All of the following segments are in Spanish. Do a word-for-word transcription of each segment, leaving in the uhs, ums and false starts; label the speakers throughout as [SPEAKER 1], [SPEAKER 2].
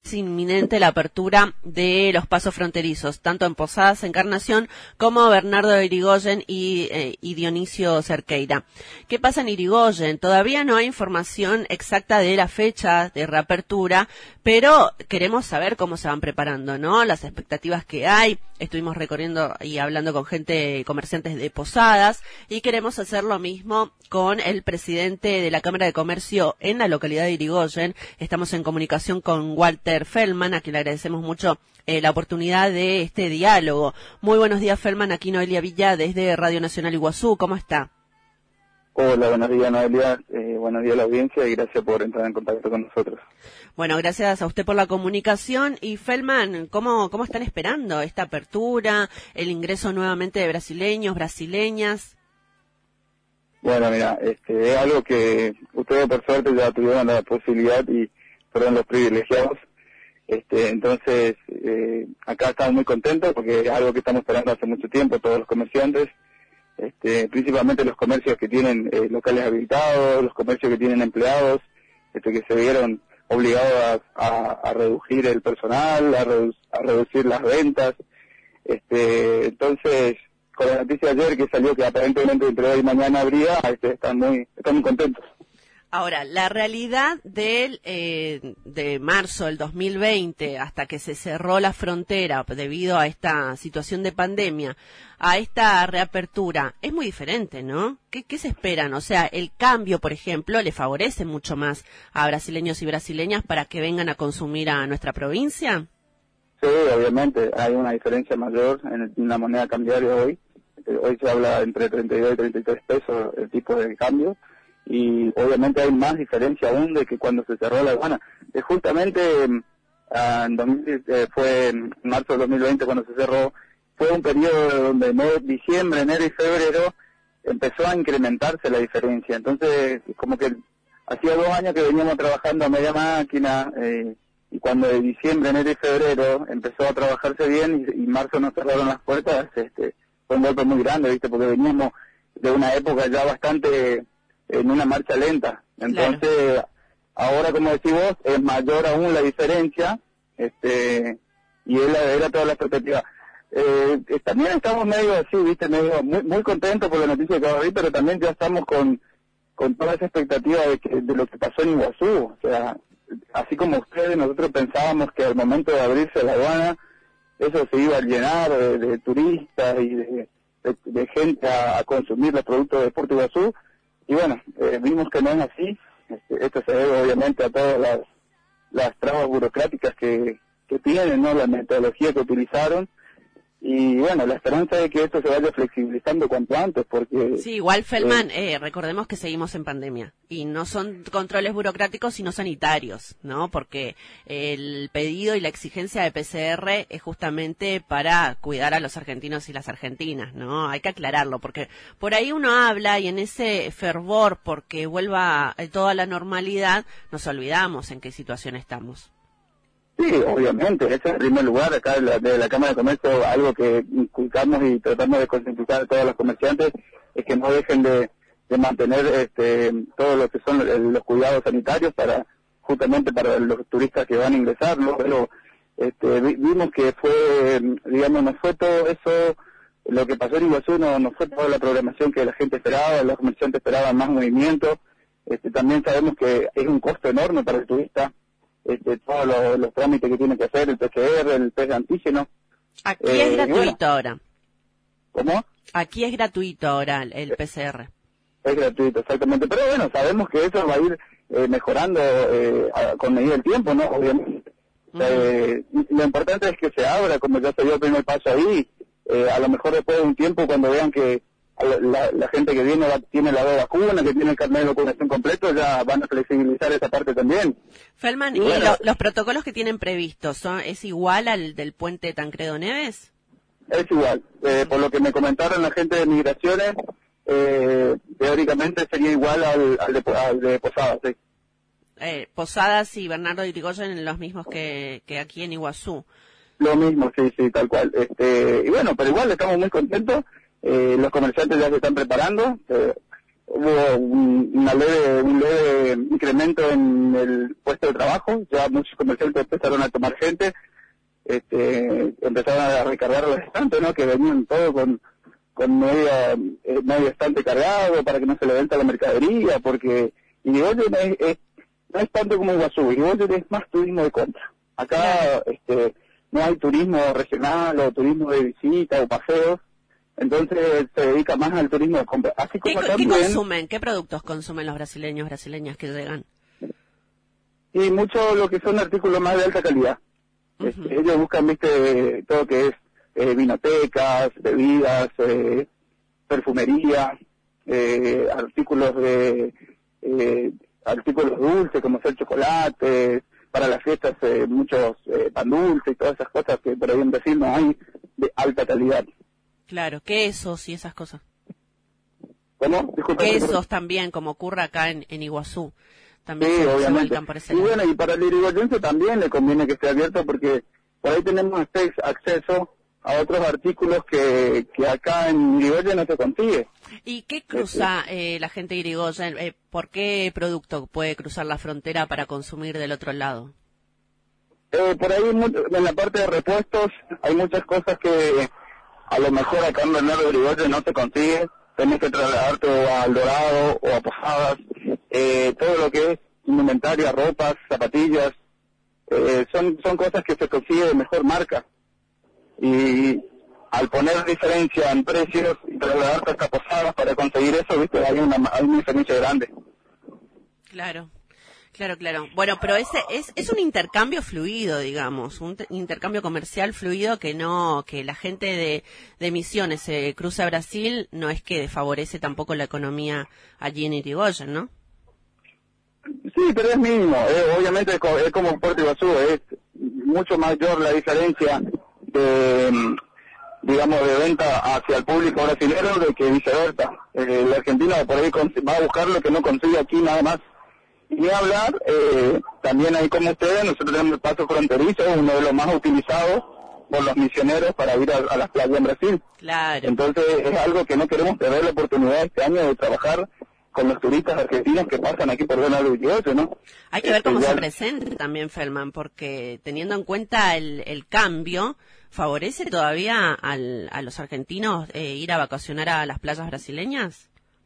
[SPEAKER 1] Es inminente la apertura de los pasos fronterizos, tanto en Posadas, Encarnación, como Bernardo de Irigoyen y, eh, y Dionisio Cerqueira. ¿Qué pasa en Irigoyen? Todavía no hay información exacta de la fecha de reapertura, pero queremos saber cómo se van preparando, ¿no? Las expectativas que hay. Estuvimos recorriendo y hablando con gente, comerciantes de Posadas, y queremos hacer lo mismo con el presidente de la Cámara de Comercio en la localidad de Irigoyen. Estamos en comunicación con Walter Feldman, a quien le agradecemos mucho eh, la oportunidad de este diálogo. Muy buenos días, Feldman. Aquí Noelia Villa desde Radio Nacional Iguazú. ¿Cómo está?
[SPEAKER 2] Hola, buenos días, Noelia. Eh, buenos días a la audiencia y gracias por entrar en contacto con nosotros.
[SPEAKER 1] Bueno, gracias a usted por la comunicación. Y Feldman, ¿cómo, cómo están esperando esta apertura, el ingreso nuevamente de brasileños, brasileñas?
[SPEAKER 2] Bueno, mira, este, es algo que ustedes por suerte ya tuvieron la posibilidad y fueron los privilegiados. Este, entonces, eh, acá estamos muy contentos porque es algo que estamos esperando hace mucho tiempo todos los comerciantes, este, principalmente los comercios que tienen eh, locales habilitados, los comercios que tienen empleados, este, que se vieron obligados a, a, a reducir el personal, a, redu a reducir las ventas. Este, entonces, con la noticia de ayer que salió que aparentemente entre hoy y mañana habría, este, están muy, están muy contentos.
[SPEAKER 1] Ahora, la realidad del, eh, de marzo del dos mil veinte, hasta que se cerró la frontera debido a esta situación de pandemia, a esta reapertura, es muy diferente, ¿no? ¿Qué, qué se esperan? O sea, el cambio, por ejemplo, le favorece mucho más a brasileños y brasileñas para que vengan a consumir a nuestra provincia.
[SPEAKER 2] Sí, obviamente, hay una diferencia mayor en, en la moneda cambiaria hoy. Hoy se habla entre treinta y dos y treinta y tres pesos el tipo de cambio. Y obviamente hay más diferencia aún de que cuando se cerró la aduana. Eh, justamente uh, en dos mil, eh, fue en marzo del dos mil veinte cuando se cerró, fue un periodo donde en diciembre, enero y febrero empezó a incrementarse la diferencia. Entonces, como que hacía dos años que veníamos trabajando a media máquina, eh, y cuando de diciembre, enero y febrero empezó a trabajarse bien y, y marzo nos cerraron las puertas, este, fue un golpe muy grande, ¿viste? Porque veníamos de una época ya bastante en una marcha lenta. Entonces, claro, ahora, como decís vos, es mayor aún la diferencia, este, y era, era toda la expectativa. Eh, también estamos medio así, viste, medio muy, muy contentos por la noticia que acabo de ver, pero también ya estamos con, con toda esa expectativa de, que, de lo que pasó en Iguazú. O sea, así como ustedes, nosotros pensábamos que al momento de abrirse la aduana, eso se iba a llenar de, de turistas y de, de, de gente a, a consumir los productos de Puerto Iguazú. Y bueno, eh, vimos que no es así. Este, esto se debe obviamente a todas las, las trabas burocráticas que, que tienen, ¿no? La metodología que utilizaron. Y bueno, la esperanza de que esto se vaya flexibilizando cuanto antes, porque...
[SPEAKER 1] Sí, igual, Feldman, eh, eh, recordemos que seguimos en pandemia, y no son controles burocráticos, sino sanitarios, ¿no? Porque el pedido y la exigencia de P C R es justamente para cuidar a los argentinos y las argentinas, ¿no? Hay que aclararlo, porque por ahí uno habla y en ese fervor porque vuelva todo a la normalidad, nos olvidamos en qué situación estamos.
[SPEAKER 2] Sí, obviamente, ese es el primer lugar acá de la, de la Cámara de Comercio, algo que inculcamos y tratamos de concientizar a todos los comerciantes, es que no dejen de, de mantener este, todo lo que son el, los cuidados sanitarios para justamente para los turistas que van a ingresar, ¿no? Pero este, vimos que fue, digamos, no fue todo eso, lo que pasó en Iguazú, no, no fue toda la programación que la gente esperaba, los comerciantes esperaban más movimiento. Este, también sabemos que es un costo enorme para el turista. Este, todos los, los trámites que tiene que hacer, el P C R, el test de antígeno.
[SPEAKER 1] Aquí eh, es gratuito bueno. ahora.
[SPEAKER 2] ¿Cómo?
[SPEAKER 1] Aquí es gratuito ahora el, el P C R.
[SPEAKER 2] Es gratuito, exactamente. Pero bueno, sabemos que eso va a ir eh, mejorando eh, a, con medida del tiempo, ¿no? Obviamente. Uh-huh. eh, lo importante es que se abra, como ya se dio el primer paso ahí. Eh, a lo mejor después de un tiempo, cuando vean que La, la gente que viene va, tiene la dos vacuna, que tiene el carnet de vacunación completo, ya van a flexibilizar esa parte también.
[SPEAKER 1] Feldman, ¿y, bueno, ¿y lo, los protocolos que tienen previstos son es igual al del puente Tancredo Neves?
[SPEAKER 2] Es igual. Eh, por lo que me comentaron la gente de Migraciones, eh, teóricamente sería igual al, al, de, al de Posadas, sí.
[SPEAKER 1] Eh, Posadas y Bernardo de Irigoyen los mismos que, que aquí en Iguazú.
[SPEAKER 2] Lo mismo, sí, sí, tal cual. Este, y bueno, pero igual estamos muy contentos. Eh, los comerciantes ya se están preparando. Eh, hubo un, una leve, un leve incremento en el puesto de trabajo, ya muchos comerciantes empezaron a tomar gente, este, empezaron a recargar los estantes, ¿no? Que venían todos con, con media, eh, medio estante cargado para que no se le venda la mercadería, porque Irigoyen es, es, no es tanto como Iguazú, Irigoyen es más turismo de compra. Acá este, no hay turismo regional o turismo de visita o paseos, entonces se dedica más al turismo de compra. Así como
[SPEAKER 1] ¿Qué,
[SPEAKER 2] también,
[SPEAKER 1] ¿Qué consumen? ¿Qué productos consumen los brasileños, brasileñas que llegan?
[SPEAKER 2] Y mucho lo que son artículos más de alta calidad. Uh-huh. Este, ellos buscan, viste, todo lo que es eh, vinotecas, bebidas, eh, perfumería, eh, artículos de eh, artículos dulces como ser chocolates, para las fiestas eh, muchos eh, pan dulce y todas esas cosas que por ahí en Brasil no hay de alta calidad.
[SPEAKER 1] Claro, quesos y esas cosas.
[SPEAKER 2] ¿Cómo? Disculpa,
[SPEAKER 1] quesos también, como ocurre acá en, en Iguazú. También
[SPEAKER 2] sí,
[SPEAKER 1] se,
[SPEAKER 2] obviamente.
[SPEAKER 1] se por ese
[SPEAKER 2] y
[SPEAKER 1] lado.
[SPEAKER 2] bueno, y para el irigoyense también le conviene que esté abierto porque por ahí tenemos acceso a otros artículos que, que acá en Irigoyen no se consigue.
[SPEAKER 1] ¿Y qué cruza eh, la gente de Irigoyen? Eh, ¿Por qué producto puede cruzar la frontera para consumir del otro lado?
[SPEAKER 2] Eh, por ahí en la parte de repuestos hay muchas cosas que a lo mejor acá en Bernardo de Irigoyen no se consigue. Tenés que trasladarte o a El Dorado o a Posadas. Eh, todo lo que es indumentaria, ropas, zapatillas, eh, son, son cosas que se consigue de mejor marca. Y al poner diferencia en precios y trasladarte hasta Posadas para conseguir eso, viste, hay una, hay una diferencia grande.
[SPEAKER 1] Claro, claro, claro. Bueno, pero ese es, es un intercambio fluido, digamos, un te- intercambio comercial fluido que no, que la gente de, de Misiones se eh, cruza a Brasil, no es que favorece tampoco la economía allí en Irigoyen, ¿no?
[SPEAKER 2] Sí, pero es mínimo, eh, obviamente es como, es como Puerto Iguazú, es mucho mayor la diferencia de, digamos, de venta hacia el público brasilero de que viceversa. Eh, el argentino por ahí va a buscar lo que no consigue aquí nada más. Y ni hablar, eh, también hay como ustedes, nosotros tenemos el paso fronterizo, uno de los más utilizados por los misioneros para ir a, a las playas en Brasil.
[SPEAKER 1] Claro.
[SPEAKER 2] Entonces es algo que no queremos perder la oportunidad este año de trabajar con los turistas argentinos que pasan aquí por Bernardo de Irigoyen, ¿no?
[SPEAKER 1] Hay que ver
[SPEAKER 2] este,
[SPEAKER 1] cómo
[SPEAKER 2] ya...
[SPEAKER 1] se presenta también Feldman, porque teniendo en cuenta el, el cambio, ¿favorece todavía al, a los argentinos eh, ir a vacacionar a las playas brasileñas?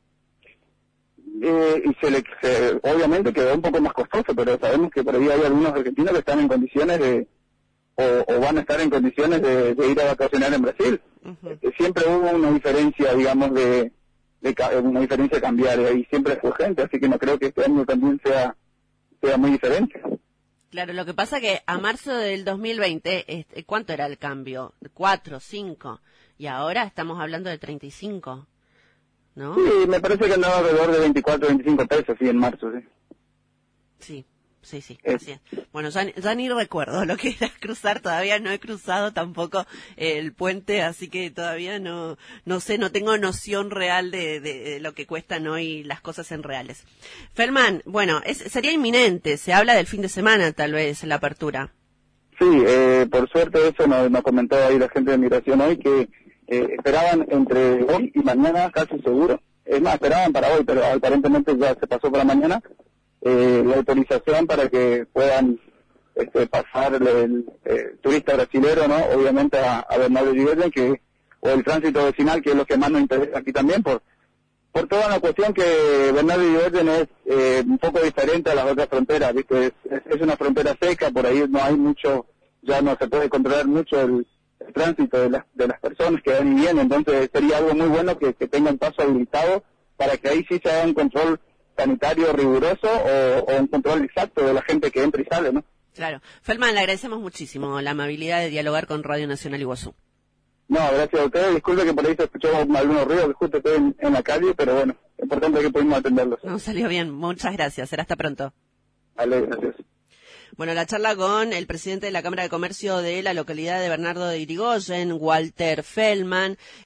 [SPEAKER 2] Eh, y se le, se, obviamente quedó un poco más costoso, pero sabemos que por ahí hay algunos argentinos que están en condiciones de, o, o van a estar en condiciones de, de ir a vacacionar en Brasil. Uh-huh. Este, siempre hubo una diferencia, digamos, de, de una diferencia cambiaria y siempre fue gente, así que no creo que este año también sea, sea muy diferente.
[SPEAKER 1] Claro, lo que pasa que a marzo del dos mil veinte, este, ¿cuánto era el cambio? ¿Cuatro, cinco? Y ahora estamos hablando de treinta y cinco, ¿no?
[SPEAKER 2] Sí, me parece que andaba alrededor de veinticuatro, veinticinco pesos, sí, en marzo, sí.
[SPEAKER 1] Sí, sí, sí,
[SPEAKER 2] es.
[SPEAKER 1] así es. Bueno, ya, ya ni recuerdo lo que era cruzar, todavía no he cruzado tampoco el puente, así que todavía no no sé, no tengo noción real de, de, de lo que cuestan hoy las cosas en reales. Feldman, bueno, es, sería inminente, se habla del fin de semana tal vez, la apertura.
[SPEAKER 2] Sí, eh, por suerte eso nos, nos comentó ahí la gente de Migración hoy, que eh, esperaban entre hoy y mañana, casi seguro, es más, esperaban para hoy, pero aparentemente ya se pasó para mañana, eh, la autorización para que puedan este, pasar el, el eh, turista brasilero, ¿no? Obviamente a, a Bernardo de Irigoyen, que o el tránsito vecinal, que es lo que más nos interesa aquí también, por por toda la cuestión que Bernardo de Irigoyen es eh, un poco diferente a las otras fronteras, ¿viste? Es, es, es una frontera seca, por ahí no hay mucho, ya no se puede controlar mucho el, el tránsito de las, de las personas que van y vienen, entonces sería algo muy bueno que, que tengan paso habilitado para que ahí sí se haga un control sanitario riguroso o, o un control exacto de la gente que entra y sale, ¿no?
[SPEAKER 1] Claro. Feldman, le agradecemos muchísimo la amabilidad de dialogar con Radio Nacional Iguazú.
[SPEAKER 2] No, gracias a ustedes. Disculpe que por ahí se escuchó algunos ruidos, que justo estoy en, en la calle, pero bueno, es importante que pudimos atenderlos.
[SPEAKER 1] No, salió bien. Muchas gracias. Será hasta pronto.
[SPEAKER 2] Vale, gracias.
[SPEAKER 1] Bueno, la charla con el presidente de la Cámara de Comercio de la localidad de Bernardo de Irigoyen, Walter Feldman.